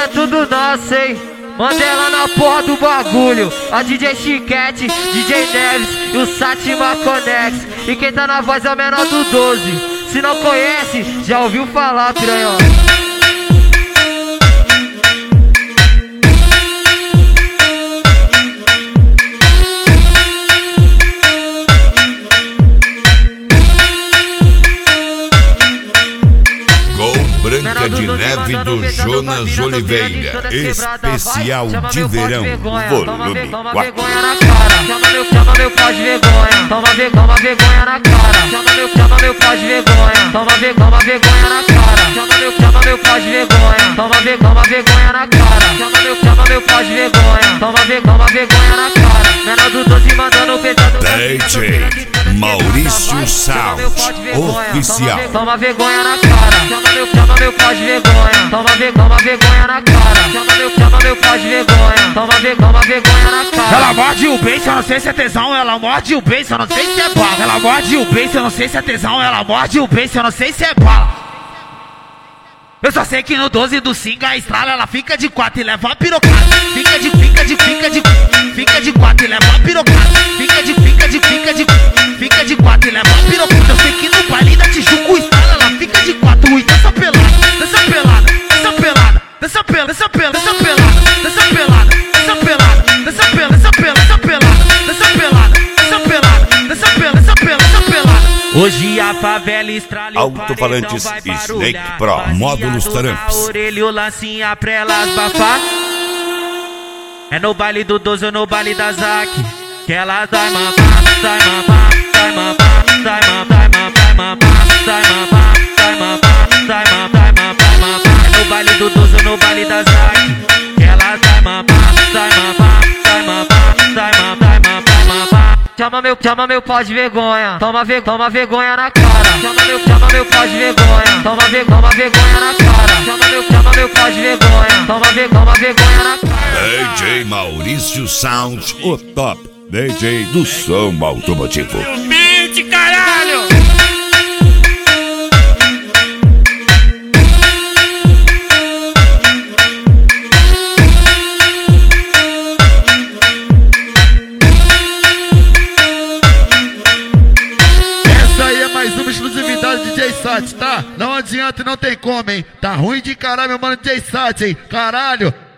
tudo nosso, hein? Mandela na porra do bagulho. A DJ Chiquete, DJ Neves e o Satima Conex. E quem tá na voz é o menor do 12. Se não conhece, já ouviu falar, piranhão. Branca de Neve do Jonas Oliveira, especial de verão, volume 4. Chama meu pó de vergonha, toma vergonha na cara. Chama meu pó de vergonha, toma vergonha na cara. Chama meu pó de vergonha, toma vergonha na cara. Chama meu pó de vergonha, toma vergonha na cara. Menor do 12 mandando pesado. DJ Maurício Sound, oficial. Toma vergonha na cara. Chama meu pó de vergonha, toma vergonha na cara. Chama meu pó de vergonha, toma vergonha na cara. Ela morde o beijo, eu não sei se é tesão. Ela morde o beijo, eu não sei se é bala. Ela morde o beijo, eu não sei se é tesão. Ela morde o beijo, eu não sei se é bala. Eu só sei que no 12 do Singa estrala, ela fica de 4 e leva a pirocada. Fica de 4 e leva a pirocada. Fica de 4 e leva a pirocada. Eu sei que no baile da Tijuco estrala, ela fica de 4 e dança pelada. Dança pelada, dança pelada, dança pelada, dança pelada, dança pelada, dança pelada, dança pelada, dança pelada, dança pelada, dança pelada, dança pelada, dança pelada, dança pelada, dança pelada. Hoje a favela estrala. Alto-falantes Snake Pro, módulos Tramps. Orelha o lancinha pra elas bafar. É no baile do 12 ou no baile da Zac que elas vai mamar, vai mamar, vai mamar, vai mamar, vai mamar, vai mamar, vai mamar, vai mamar, vai mamar, vai mamar. É no baile do 12 ou no baile da Zac que elas vai mamar, vai mamar, vai mamar, vai mamar, vai mamar, vai mamar. Chama meu pó de vergonha, toma vergonha na cara. Chama meu pó de vergonha, toma vergonha na cara. Chama meu pó de vergonha, toma vergonha na cara. DJ Maurício Sound, o top DJ do som automotivo. Beat, caralho! Mais uma exclusividade de DJ Sat, tá? Não adianta e não tem como, hein? Tá ruim de caralho, meu mano DJ Sat, hein? Caralho!